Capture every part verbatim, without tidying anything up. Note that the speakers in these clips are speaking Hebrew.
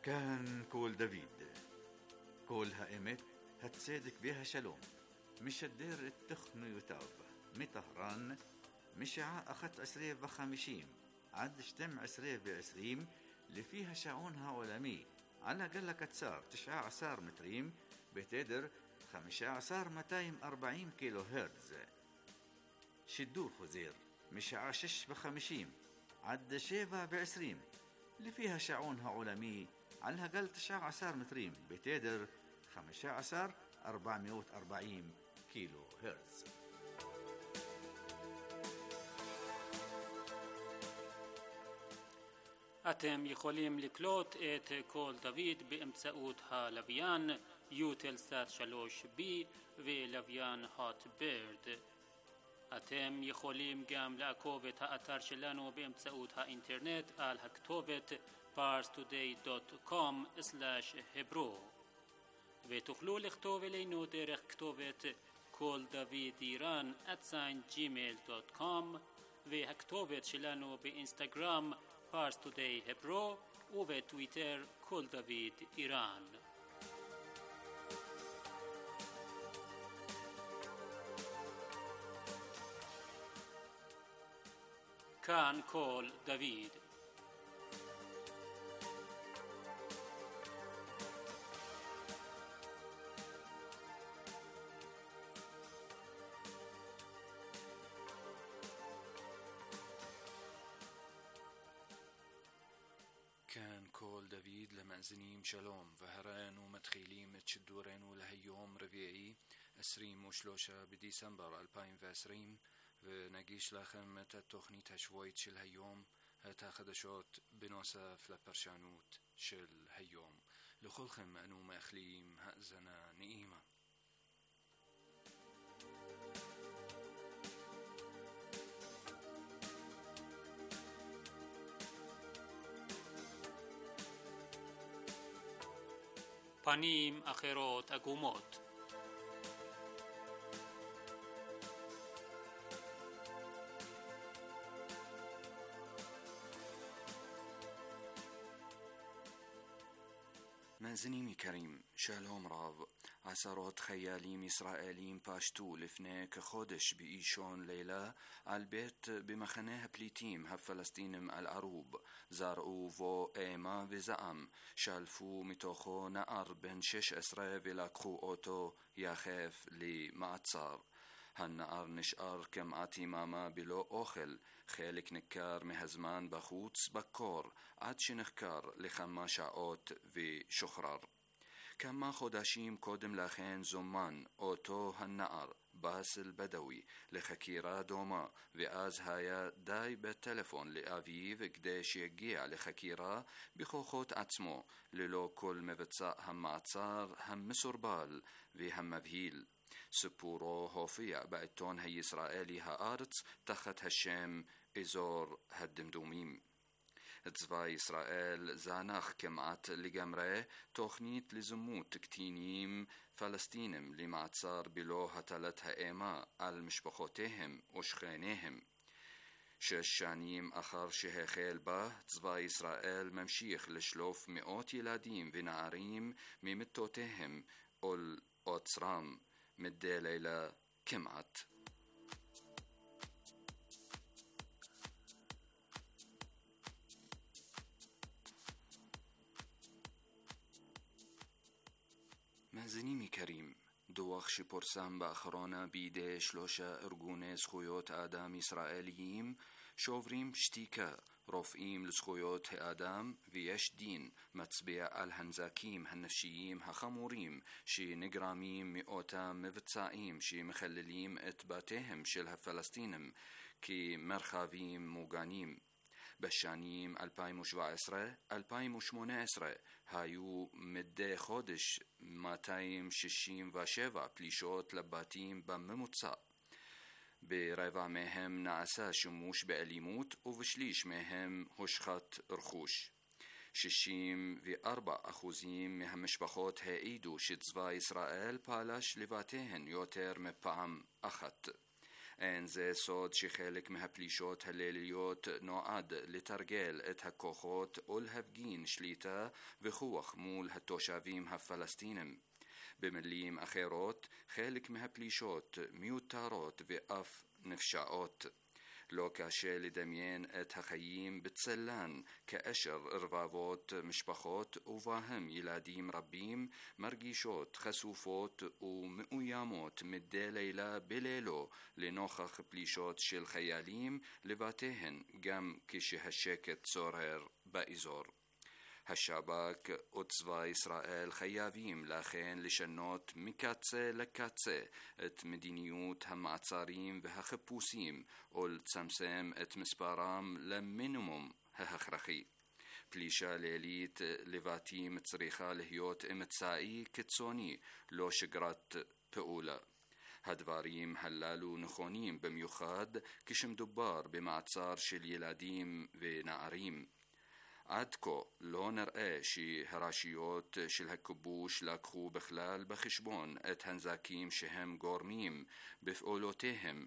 كان كول دافيد كول هائمت هتصدق بها شلوم مش الدير التخن يتاب مطهران مشاع أخت عسرية بخمشيم عد شتم عسرية بعسريم اللي فيها شعونها عالمي على قلة كتسار تشعى عصار متريم بتدر خمشة عصار متايم أربعين كيلو هرتز شدو خزير مشاع شش بخمشيم عد شيفا بعسريم اللي فيها شعونها عالمي على قل تشعى عصار متريم بتدر خمشة عصار أربعمائة وأربعين كيلو هرتز. אתם יכולים לקלוט את קול דוד באמצעות הלוויין יוטלסאט שלוש בי ולוויין הוט בירד. אתם יכולים גם לעקוב את האתר שלנו באמצעות האינטרנט על הכתובת פארס טודיי דוט קום סלאש hebro ותוכלו לכתוב אלינו דרך כתובת קול דוד איראן at gmail dot com והכתובת שלנו באינסטגרם פארס טודיי hebro ובטוויטר קול דוד איראן. כאן קול דוד. كان كول دافيد لمأزنيم شلوم وهران ومتخيليم تشدورين ولهيوم ربيعي عشرين وثلاثة بديسمبر ألفين وعشرين ونجيش لخم متى التخنيت هشويت شل هيوم هتا خدشات بنوسف لبرشانوت شل هيوم لخلخم أنو مأخليم هأزنا نئيمة. פנים אחרות עגומות. مازنيمي كريم شالوم راو عسرات خياليم إسرائيليم باشتو لفنه كخودش بإيشون ليلة عالبيت بمخناه بليتيم هفلسطينم العروب زارعو و ايما وزعم شالفو متوخو نقر بن شش اسره ولقخو اوتو يخاف لمعتصار هالنقر نشقر كمعتي ماما بلو أوخل خالك نكار مهزمان بخوتس بكور عد شنخكار لخما شعوت وشخرر كما خداشيم كودم لخين زمان أوتو هالنقر باسل بدوي لخكيرا دوما وآز هايا داي بالتلفون لأفيف قداش يجيع لخكيرا بخوخوت عتمو للو كل مبتصاء هم معتصار هم مسربال وهم مبهيل سبورو هوفيا بعتون هي إسرائيلي هارتس تخت هشام إزور هالدمدوميم تزفاي إسرائيل زانخ كمعت لجمره تخنيت لزموت كتينيم فلسطينم لمعتصار بلوها تلتها إيما على مشبخوتهم وشخينيهم ششانيم أخر شهخيل با تزفاي إسرائيل ممشيخ لشلوف مئات يلاديم ونعريم ممتوتهم أول أوتسرام مدى ليلة كمعت. مازنيمي كريم دوخش برسام بأخرانا بيدي شلوشا ارجوني زخويوت آدم إسرائيليين شوفريم شتيكا رفقيم لزخويوت آدم ويش دين متسبيع الهنزاكيم هنفشييم هخموريم شي نقراميم مئوتام مفتسائيم شي مخلليم اتباتهم شلها فلسطينم كي مرخاويم موغانيم بشانيم ألفين وسبعة عشر ألفين وثمانية عشر هايو مدى خودش مئتين وستين وسبعة بليشوت لباتيم بممتصا بربع مهم نعسا شموش بأليموت وبشليش مهم هشخت رخوش ششيم في أربع أخوزيم مهم مشبخوت هايدو شتزوا إسرائيل بالاش لفاتهن يوتر مبعم أخت אין זה סוד שחלק מהפלישות הליליות נועד לתרגל את הכוחות ולהפגין שליטה וכוח מול התושבים הפלסטינים. במילים אחרות, חלק מהפלישות מיותרות ואף נפשעות. לא קשה לדמיין את החיים בצלן כאשר רבבות משפחות ובהם ילדים רבים מרגישות חשופות ומאוימות מדי לילה בלילו לנוכח פלישות של חיילים לבתיהן גם כשהשקט שורר באזור. השב"כ וצבא ישראל חייבים לכן לשנות מקצה לקצה את מדיניות המעצרים והחיפושים ולצמצם את מספרם למינימום ההכרחי. פלישה לילית לבתים צריכה להיות אמצעי קיצוני, לא שגרת פעולה. הדברים הללו נכונים במיוחד כשמדובר במעצר של ילדים ונערים. עד כה לא נראה שהרשויות של הכיבוש לקחו בכלל בחשבון את הנזקים שהם גורמים בפעולותיהם,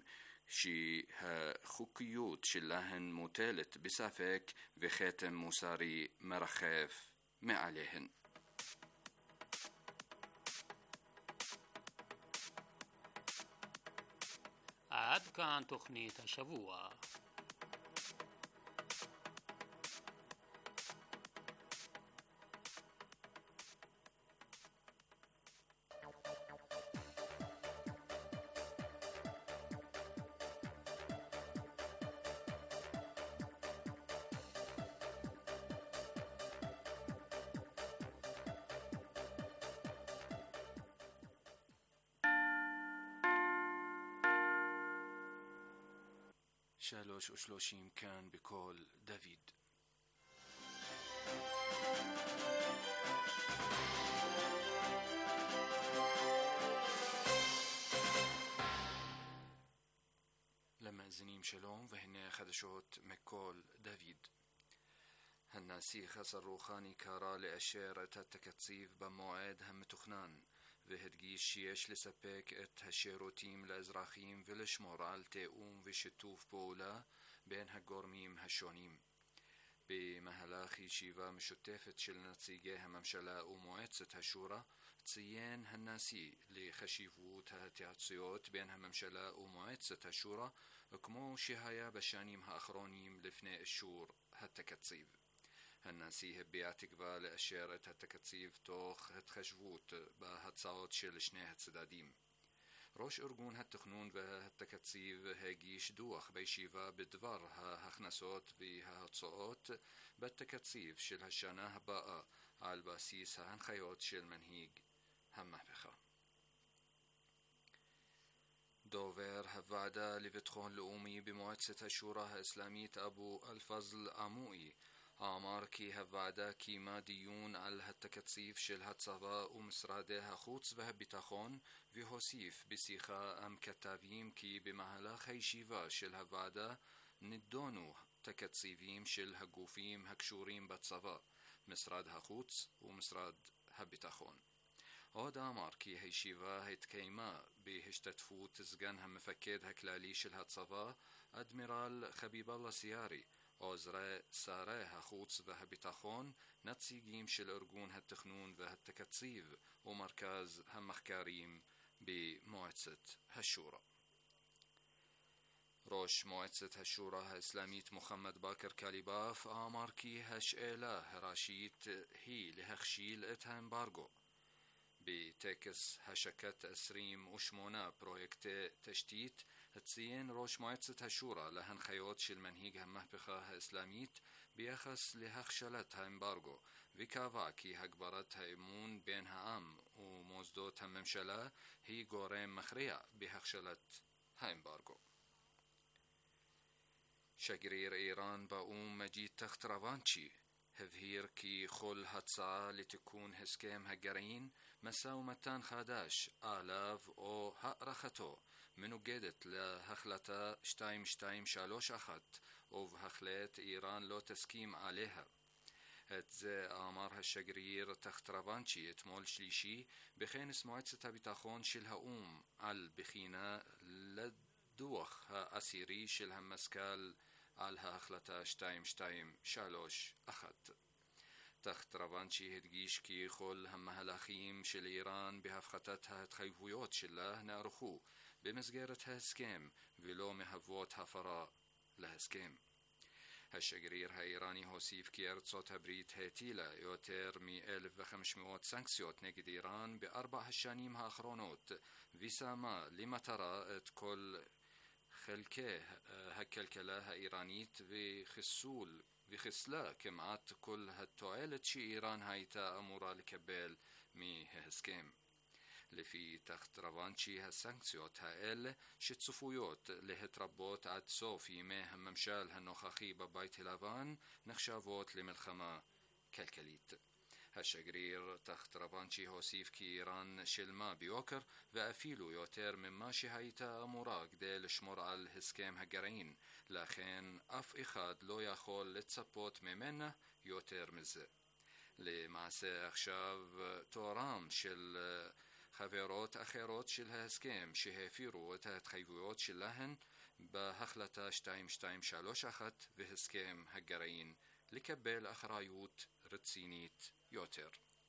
שהחוקיות שלהן מוטלת בספק וכתם מוסרי מרחף מעליהן. עד כאן תוכנית השבוע. שלוש ושלושים כאן בקול דוד. למאזינים שלום, והנה החדשות מקול דוד. הנשיא חסן רוחאני קרא לאשר את התקציב במועד המתוכנן, והדגיש שיש לספק את השירותים לאזרחים ולשמור על תיאום ושיתוף פעולה בין הגורמים השונים. במהלך ישיבה משותפת של נציגי הממשלה ומועצת השורא, ציין הנשיא לחשיבות ההתייעצויות בין הממשלה ומועצת השורא, כמו שהיה בשנים האחרונים לפני אישור התקציב. הנשיא הביע תקווה לאשר את התקציב תוך התחשבות בהצעות של שני הצדדים. ראש ארגון התכנון והתקציב הגיש דוח בישיבה בדבר ההכנסות וההוצאות בתקציב של השנה הבאה על בסיס ההנחיות של מנהיג המהפכה. דובר הוועדה לביטחון לאומי במועצת השורא האסלאמית אבו אל-פזל עמואי אמר כי הוועדה קיימה דיון על התקציב של הצבא ומשרדי החוץ והביטחון, והוסיף בשיחה עם כתבים כי במהלך הישיבה של הוועדה נדונו תקציבים של הגופים הקשורים בצבא, משרד החוץ ומשרד הביטחון. עוד אמר כי הישיבה התקיימה בהשתתפות סגן המפקד הכללי של הצבא, אדמירל חביב אללה סיארי, עוזרי שרי החוץ והביטחון, נציגים של ארגון התכנון והתקציב ומרכז המחקרים במועצת השורא. ראש מועצת השורא האסלאמית מוחמד באקר קליבאף אמר כי השאלה הראשית היא להכשיל את האמברגו. בטקס השקת עשרים ושמונה פרויקטי תשתית ציין ראש מועצת השורא להנחיות של מנהיג המהפכה האסלאמית ביחס להכשלת האמברגו, וקבע כי הגברת האמון בין העם ומוסדות הממשלה היא גורם מכריע בהכשלת האמברגו. שגריר איראן באום מג'יד תחט-רבנצ'י הבהיר כי כל הצעה לתיקון הסכם הגרעין, משא ומתן חדש עליו או הארכתו מנוגדת להחלטה שתיים שתיים שלוש אחת, ובהחלט איראן לא תסכים עליה. את זה אמר השגריר תחט-רבנצ'י אתמול שלישי בכנס מועצת הביטחון של האו"ם על בחינה הדוח העשירי של המזכ"ל על ההחלטה שתיים שתיים שלוש אחת. תחת רבנצ'י הדגיש כי כל המהלכים של איראן בהפחתת ההתחייבויות שלה נערכו במסגרת ההסכם ולא מהוות הפרה להסכם. השגריר האיראני הוסיף כי ארצות הברית הטילה יותר מ-אלף וחמש מאות סנקציות נגד איראן בארבע השנים האחרונות ושמה למטרה את כל חלקי הכלכלה האיראנית וחיסול וחיסלה כמעט כל התועלת שאיראן הייתה אמורה לקבל מההסכם. לפי תחת רבנצ'י הסנקציות האלה שצפויות להתרבות עד סוף ימי הממשל הנוכחי בבית הלבן נחשבות למלחמה כלכלית. השגריר תחת רבנצ'י הוסיף כי איראן שילמה ביוקר ואפילו יותר ממה שהייתה אמורה כדי לשמור על הסכם הגרעין, לכן אף אחד לא יכול לצפות ממנה יותר מזה. למעשה עכשיו תורם של חברות אחרות של ההסכם שהפירו את ההתחייבויות שלהן בהחלטה שתיים שתיים שלוש אחת והסכם הגרעין לקבל אחריות רצינית יותר.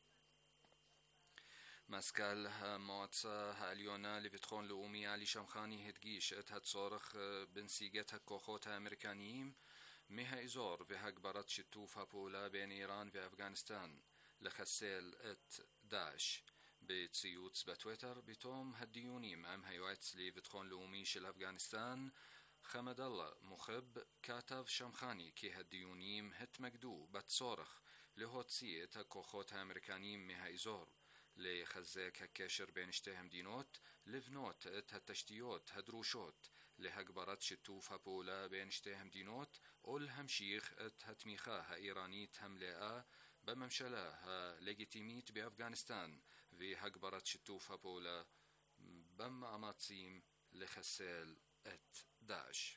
מזכ"ל המועצה העליונה לביטחון לאומי עלי שמחני הדגיש את הצורך בנסיגת הכוחות האמריקניים מהאזור והגברת שיתוף הפעולה בין איראן ואפגניסטן לחסל את דאעש. בציוץ בטוויטר בתום הדיונים עם היועץ לביטחון לאומי של אפגניסטן חמד אללה מוחב, כתב שמחני כי הדיונים התמקדו בצורך להוציא את הכוחות האמריקניים מהאזור, לחזק הקשר בין שתי המדינות, לבנות את התשתיות הדרושות להגברת שיתוף הפעולה בין שתי המדינות ולהמשיך את התמיכה האיראנית המלאה בממשלה הלגיטימית באפגניסטן והגברת שיתוף הפעולה במאמצים לחסל את דאעש.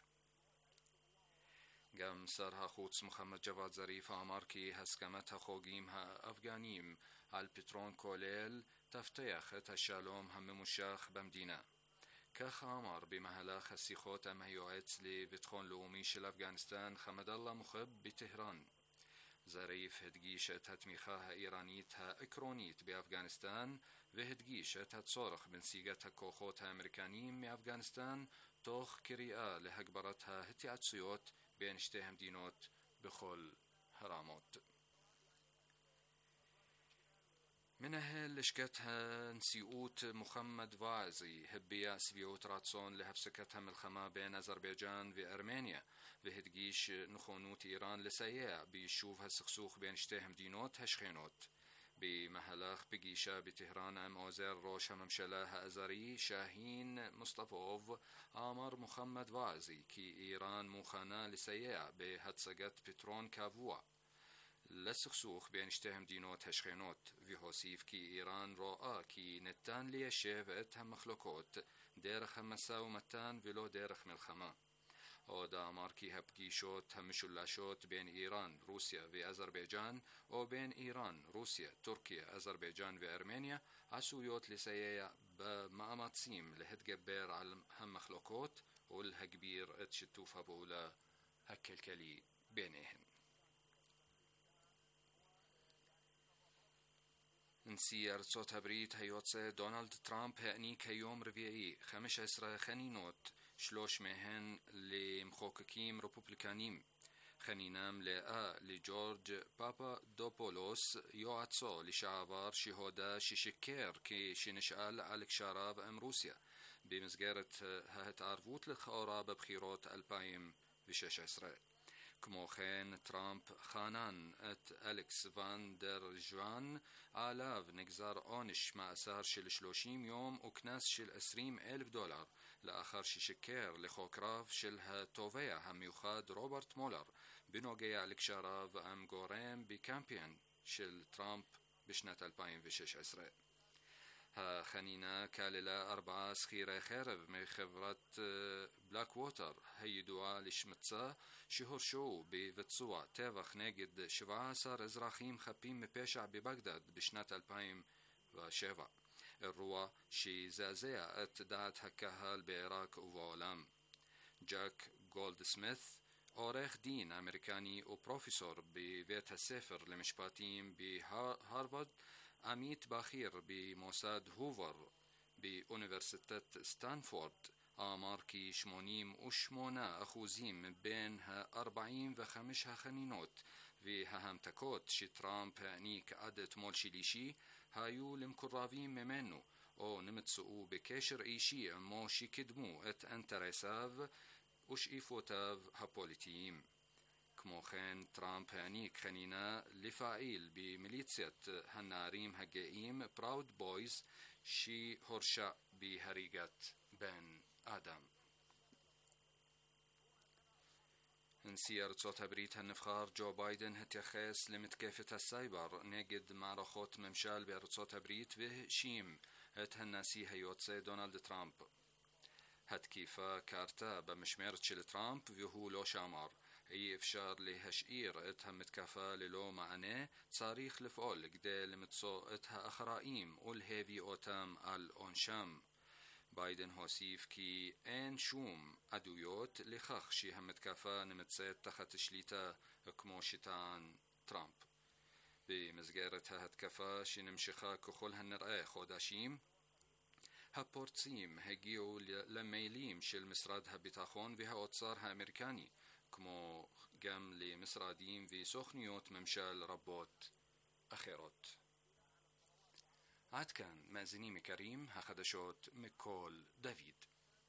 גם שר החוץ מוחמד ג'וואד זריף אמר כי הסכמת החוגים האפגנים על פתרון כולל תבטיח את השלום הממושך במדינה. כך אמר במהלך השיחות עם היועץ לביטחון לאומי של אפגניסטן חמד אללה מוחב בטהרן. זריף הדגיש את התמיכה האיראנית העקרונית באפגניסטן והדגיש את הצורך בנסיגת הכוחות האמריקניים מאפגניסטן תוך קריאה להגברת ההתייעצויות בין שתי המדינות בכל הרמות. מנהל לשכת הנשיאות מוחמד ועזי הביע שביעות רצון להפסקת המלחמה בין אזרבייג'אן וארמניה והדגיש נכונות איראן לסייע ביישוב הסכסוך בין שתי המדינות השכנות. במהלך פגישה בטהרן עם עוזר ראש הממשלה האזרי שאהין מוסטפוב אמר מוחמד ועזי כי איראן מוכנה לסייע בהצגת פתרון קבוע לסכסוך בין שתי המדינות השכנות, והוסיף כי איראן רואה כי ניתן ליישב את המחלוקות דרך המשא ומתן ולא דרך מלחמה. עוד אמר כי הפגישות המשולשות בין איראן, רוסיה ואזרבייג'אן או בין איראן, רוסיה, טורקיה, אזרבייג'אן וארמניה עשויות לסייע במאמצים להתגבר על המחלוקות ולהגביר את שיתוף הפעולה הכלכלי ביניהן. נשיא ארצות הברית היוצא דונלד טראמפ העניק היום רביעי חמש עשרה חנינות, שלוש מהן למחוקקים רפובליקנים. חנינה מלאה לג'ורג' פפדופולוס, יועצו לשעבר שהודה ששיקר כשנשאל על קשריו עם רוסיה במסגרת ההתערבות לכאורה בבחירות אלפיים ושש עשרה. כמו כן, טראמפ חנן את אלכס ואן דר ז'ואן, עליו נגזר עונש מאסר של שלושים יום וקנס של עשרים אלף דולר, לאחר ששיקר לחוקריו של התובע המיוחד רוברט מולר בנוגע לקשריו עם גורם בקמפיין של טראמפ בשנת אלפיים ושש עשרה. החנינה כללה ארבעה שכירי חרב מחברת בלק ווטר הידועה לשמצה שהורשעו בביצוע טבח נגד שבעה עשר אזרחים חפים מפשע בבגדד בשנת אלפיים ושבע, אירוע שזעזע את דעת הקהל בעיראק ובעולם. ג'ק גולדסמית', עורך דין אמריקני ופרופסור בבית הספר למשפטים בהרווארד, עמית בכיר במוסד הובר באוניברסיטת סטנפורד, אמר כי שמונים ושמונה אחוזים בין ה-ארבעים וחמש החנינות וההמתקות שטראמפ העניק עד אתמול שלישי היו למקורבים ממנו או נמצאו בקשר אישי עמו שקידמו את אינטרסיו ושאיפותיו הפוליטיים. כמו כן, טראמפ העניק חנינה לפעיל במיליציית הנערים הגאים פראוד בויז שהורשע בהריגת בן אדם. נשיא ארצות הברית הנבחר ג'ו ביידן התייחס למתקפת הסייבר נגד מערכות ממשל בארצות הברית והאשים את הנשיא היוצא דונלד טראמפ. התקיפה קרתה במשמרת של טראמפ והוא לא שאמר. אי אפשר להשאיר את המתקפה ללא מענה, צריך לפעול כדי למצוא את האחראים ולהביא אותם על עונשם. ביידן הוסיף כי אין שום עדויות לכך שהמתקפה נמצאת תחת שליטה כמו שטען טראמפ. במסגרת ההתקפה שנמשכה ככל הנראה חודשים, הפורצים הגיעו למיילים של משרד הביטחון והאוצר האמריקני, כמו גם למשרדים וסוכניות ממשל רבות אחרות. עד כאן, מאזינים יקרים, החדשות מכל דוד.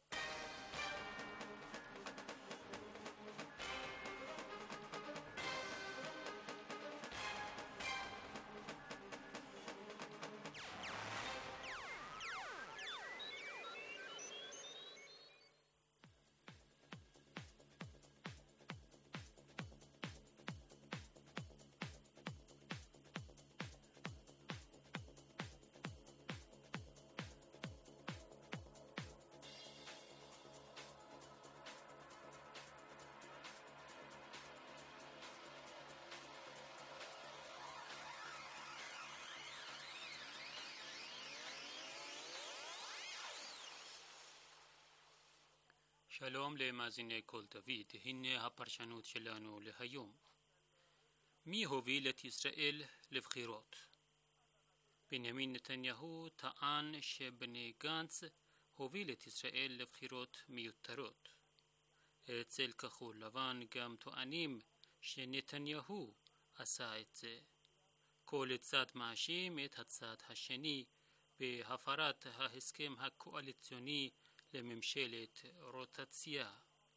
שלום למאזיני כל דוד, הנה הפרשנות שלנו להיום. מי הוביל את ישראל לבחירות? בנימין נתניהו טען שבני גנץ הוביל את ישראל לבחירות מיותרות. אצל כחול לבן גם טוענים שנתניהו עשה את זה. כל צד מאשים את הצד השני בהפרת ההסכם הקואליציוני לממשלת רוטציה.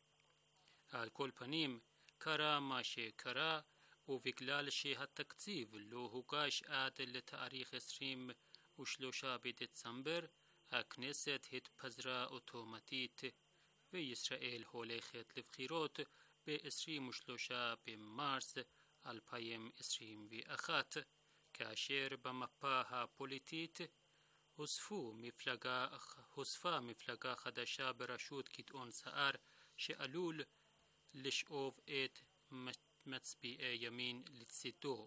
על כל פנים, קרה מה שקרה, ובגלל שהתקציב לא הוגש עד לתאריך עשרים ושלושה בדצמבר, הכנסת התפזרה אוטומטית, וישראל הולכת לבחירות ב-עשרים ושלושה במרס אלפיים עשרים ואחת, כאשר במפה הפוליטית הוספו מפלגה, הוספה מפלגה חדשה בראשות גדעון סער שעלול לשאוב את מצביעי ימין לצידו.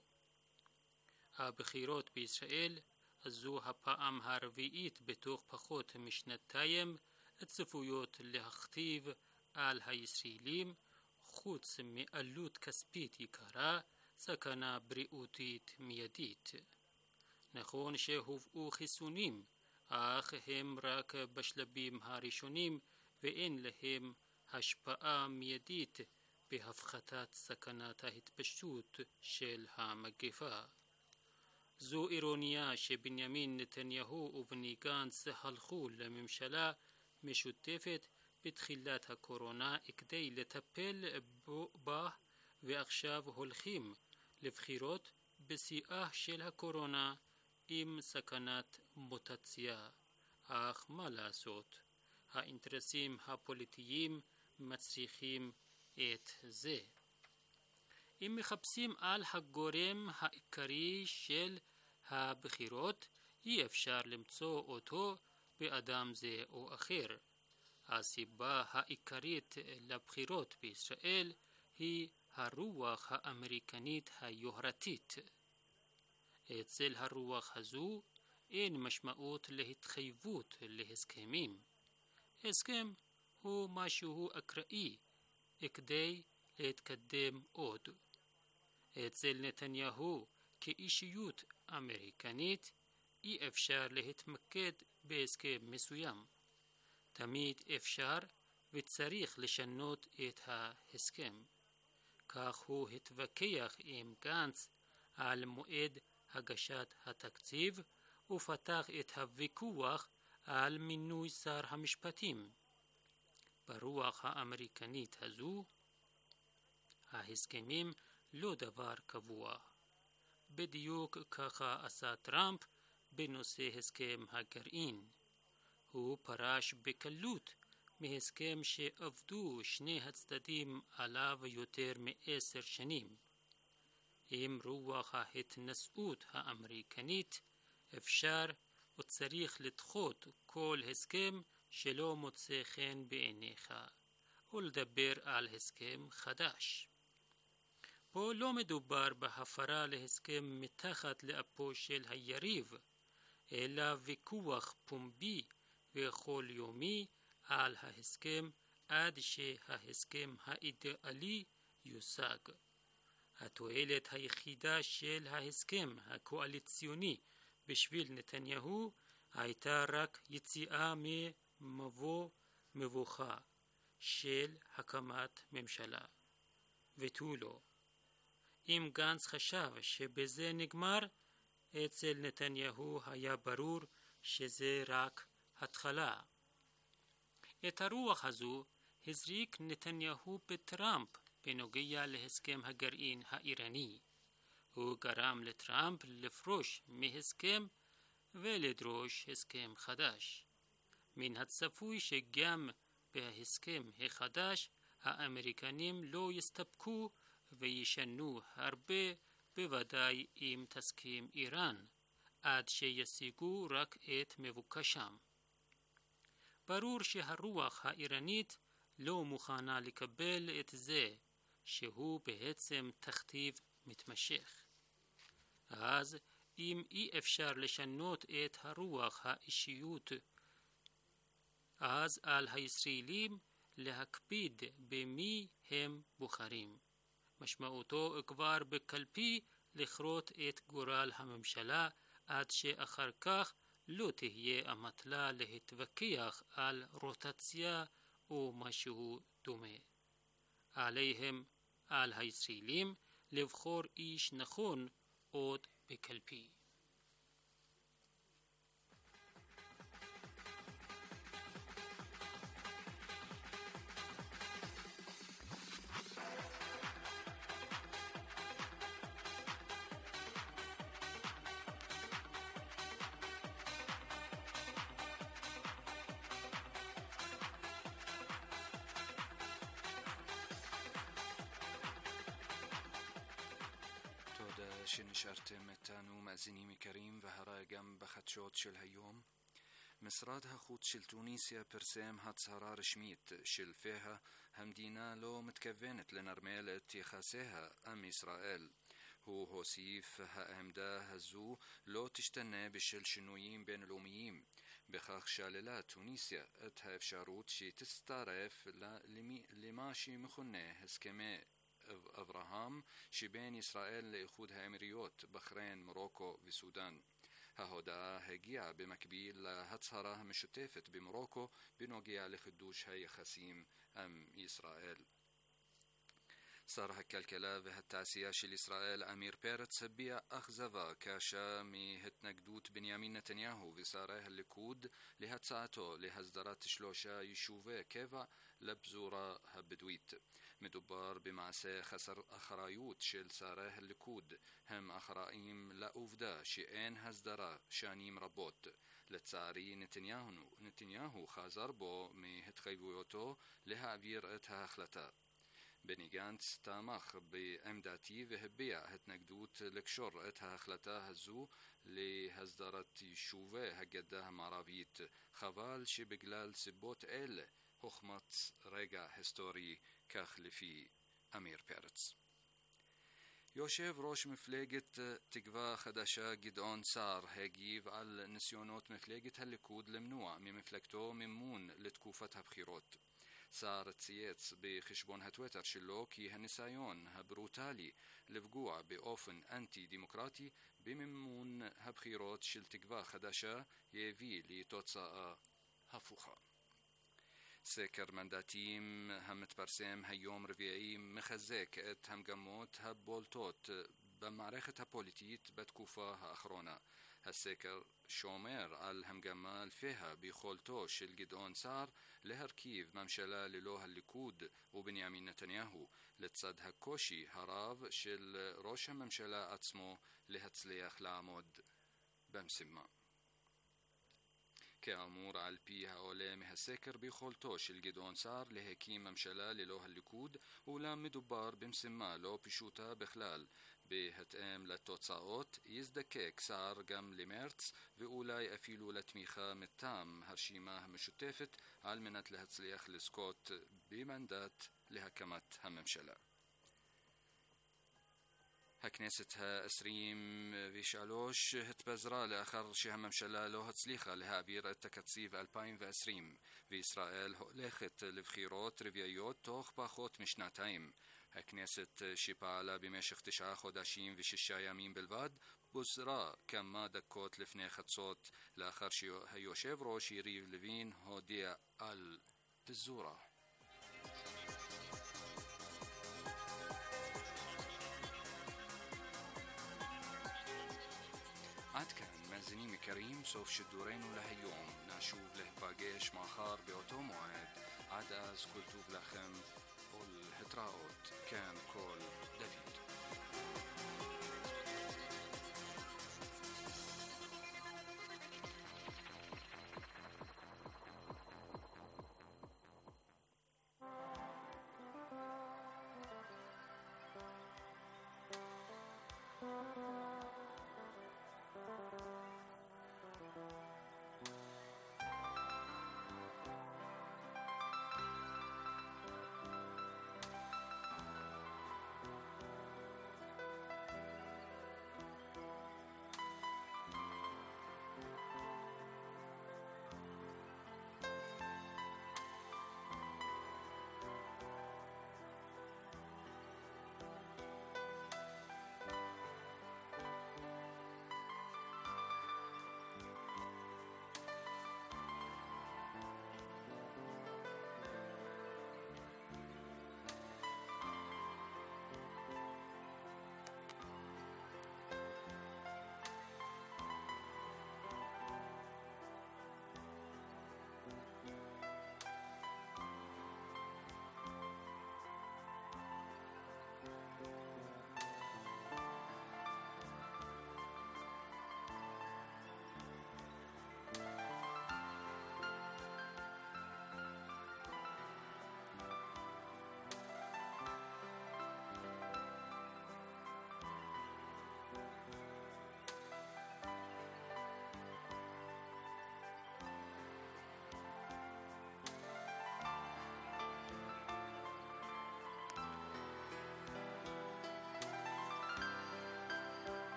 הבחירות בישראל זו הפעם הרביעית בתוך פחות משנתיים צפויות להכתיב על הישראלים, חוץ מעלות כספית יקרה, סכנה בריאותית מיידית. נכון שהובאו חיסונים, אך הם רק בשלבים הראשונים ואין להם השפעה מיידית בהפחתת סכנת ההתפשטות של המגפה. זו אירוניה שבנימין נתניהו ובני גנץ הלכו לממשלה משותפת בתחילת הקורונה כדי לטפל בה, ועכשיו הולכים לבחירות בשיאה של הקורונה עם סכנת מוטציה. אך מה לעשות? האינטרסים הפוליטיים מצריכים את זה. אם מחפשים על הגורם העיקרי של הבחירות, אי אפשר למצוא אותו באדם זה או אחר. הסיבה העיקרית לבחירות בישראל היא הרוח האמריקנית היוהרתית. אצל הרוח הזו אין משמעות להתחייבות להסכמים. הסכם הוא משהו אקראי כדי להתקדם עוד. אצל נתניהו כאישיות אמריקנית אי אפשר להתמקד בהסכם מסוים. תמיד אפשר וצריך לשנות את ההסכם. כך הוא התווכח עם גנץ על מועד הגשת התקציב ופתח את הוויכוח על מינוי שר המשפטים. ברוח האמריקנית הזו, ההסכמים לא דבר קבוע. בדיוק ככה עשה טראמפ בנושא הסכם הגרעין. הוא פרש בקלות מהסכם שעבדו שני הצדדים עליו יותר מעשר שנים. עם רוח ההתנשאות האמריקנית אפשר וצריך לדחות כל הסכם שלא מוצא חן בעיניך ולדבר על הסכם חדש. פה לא מדובר בהפרה להסכם מתחת לאפו של היריב, אלא ויכוח פומבי וכל יומי על ההסכם עד שההסכם האידיאלי יושג. התועלת היחידה של ההסכם הקואליציוני בשביל נתניהו הייתה רק יציאה ממבוא מבוכה של הקמת ממשלה. ותו לא. אם גנץ חשב שבזה נגמר, אצל נתניהו היה ברור שזה רק התחלה. את הרוח הזו הזריק נתניהו בטראמפ בנוגע להסכם הגרעין האיראני. הוא גרם לטראמפ לפרוש מהסכם ולדרוש הסכם חדש. מן הצפוי שגם בהסכם החדש האמריקנים לא יסתפקו וישנו הרבה, בוודאי אם תסכים איראן, עד שישיגו רק את מבוקשם. ברור שהרוח האיראנית לא מוכנה לקבל את זה שהוא בעצם תכתיב מתמשך. אז אם אי אפשר לשנות את הרוח האישיות, אז על הישראלים להקפיד במי הם בוחרים. משמעותו כבר בקלפי לכרות את גורל הממשלה עד שאחר כך לא תהיה המטלה להתווכח על רוטציה או משהו דומה. עליהם, על הישראלים, לבחור איש נכון עוד בקלפי. שנשארתם איתנו מאזינים יקרים, והרי גם בחדשות של היום. משרד החוץ של תוניסיה פרסם הצהרה רשמית שלפיה המדינה לא מתכוונת לנרמל את יחסיה עם ישראל. הוא הוסיף, העמדה הזו לא תשתנה בשל שינויים בינלאומיים. בכך שללה תוניסיה את האפשרות שתצטרף למה שמכונה הסכמי אברהם שבין ישראל לאיחוד האמירויות, בחריין, מרוקו וסודאן. ההודעה הגיעה במקביל להצהרה המשותפת במרוקו בנוגע לחידוש היחסים עם ישראל. שר הכלכלה והתעשייה של ישראל אמיר פרץ הביע אכזבה קשה מהתנגדות בנימין נתניהו ושרי הליכוד להצעתו להסדרת שלושה יישובי קבע לפזורה הבדואית. מדובר במעשה חסר אחריות של שרי הליכוד. הם אחראים לעובדה שאין הסדרה שנים רבות. לצערי נתניהו, נתניהו חזר בו מהתחייבותו להעביר את ההחלטה. בני גנץ תמך בעמדתי והביע התנגדות לקשור את ההחלטה הזו להסדרת יישובי הגדה המערבית. חבל שבגלל סיבות אלה הוחמץ רגע היסטורי, כך לפי אמיר פרץ. יושב ראש מפלגת תקווה חדשה גדעון סער הגיב על ניסיונות מפלגת הליכוד למנוע ממפלגתו מימון לתקופת הבחירות. صار צייץ בחשבון הטוויטר שלו כי הניסיון הברוטלי לפגוע באופן אנטי דמוקרטי במימון הבחירות של תקווה חדשה יביא לתוצאה הפוכה. סקר מנדטים המתפרסם היום רביעי מחזק את המגמות הבולטות במערכת הפוליטית בתקופה האחרונה. הסקר שומר על המגמה לפיה ביכולתו של גדעון סער להרכיב ממשלה ללא הליכוד ובנימין נתניהו, לצד הקושי הרב של ראש הממשלה עצמו להצליח לעמוד במשימה. כאמור, על פי העולה מהסקר, ביכולתו של גדעון סער להקים ממשלה ללא הליכוד, אולם מדובר במשימה לא פשוטה בכלל. בהתאם לתוצאות יזדקק סער גם למרץ ואולי אפילו לתמיכה מטעם הרשימה המשותפת על מנת להצליח לזכות במנדט להקמת הממשלה. הכנסת העשרים ושלוש התפזרה לאחר שהממשלה לא הצליחה להעביר את תקציב אלפיים ועשרים, וישראל הולכת לבחירות רביעיות תוך פחות משנתיים. הכנסת שפעלה במשך תשעה חודשים ושישה ימים בלבד בוזרה כמה דקות לפני חצות לאחר שהיושב ראש יריב לוין הודיע על פיזורה. עד כאן מאזינים יקרים, סוף שידורנו להיום. נשוב להיפגש מחר באותו מועד. עד אז כל טוב לכם ולהתראות. כאן כל